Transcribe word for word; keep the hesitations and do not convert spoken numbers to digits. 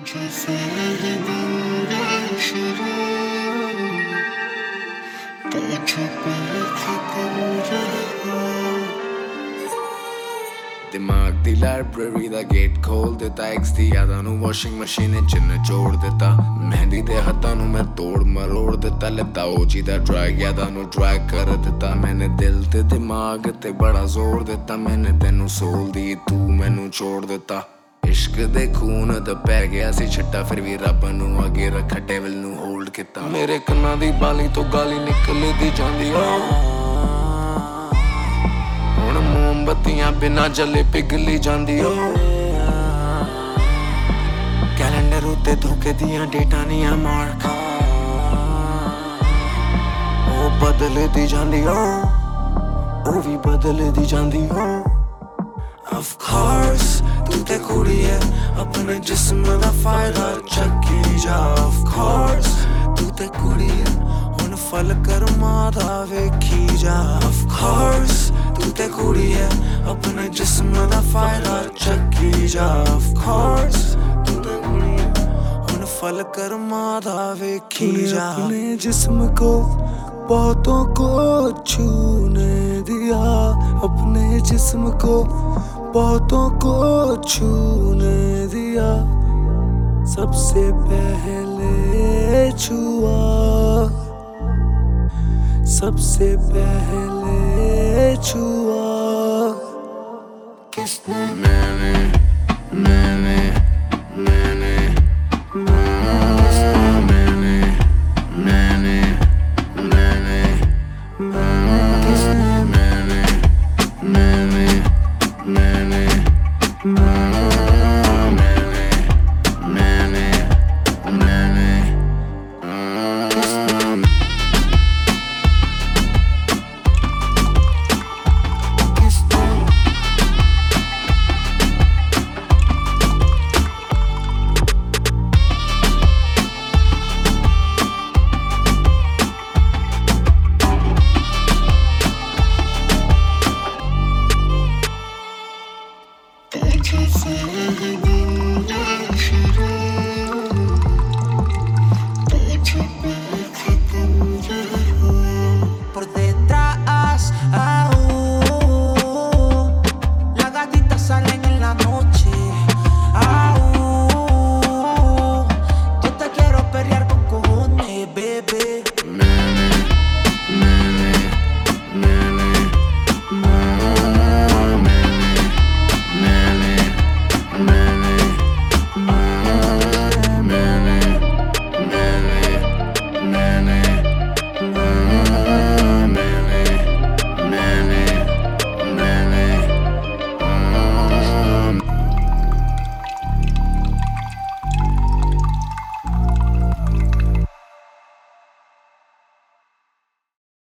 जैसे ये दिन शुरू तो छुपा खत्म रहा दिमाग दी लाइब्रेरी दा गेट खोल दिता एक्स दी यादां नू वॉशिंग मशीन च निचोड़ दिता मेहंदी दे हत्थां नू मैं तोड़ मरोड़ दिता लता ओजी दा ड्रैग यादां नू ड्रैग कर दिता मैंने दिल ते दिमाग ते बड़ा जोर दिता मैंने तेनू सोल दी तू मैनू छोड़ दिता इश्क दे खून दा पै गया सी छट्टा फिर भी रब नू अगे रखा डेविल नू होल्ड किता मेरे कन्नां दी बाली तो गाली निकलदी जांदी मोमबत्तियां बिना जले पिघली जांदी ओ कैलेंडर उत्ते धोखे दियां डेटां नियां मार्क ओ बदलदी जांदी ओ ओ भी बदलदी जांदी ओ Of course तू ते कुड़ी है अपने जिस्म दा फायदा चक्की जा Of course तू ते कुड़ी है हुण फल कर्मां दा वेखी जा Of course तू ते कुड़ी है अपने जिस्म दा फायदा चक्की जा Of course तू ते कुड़ी है हुण फल कर्मां दा वेखी जा अपने जिस्म को बहुतों को छूने दिया अपने जिस्म को बहुतों को छूने दिया सबसे पहले छुआ सबसे पहले छुआ किसने मैंने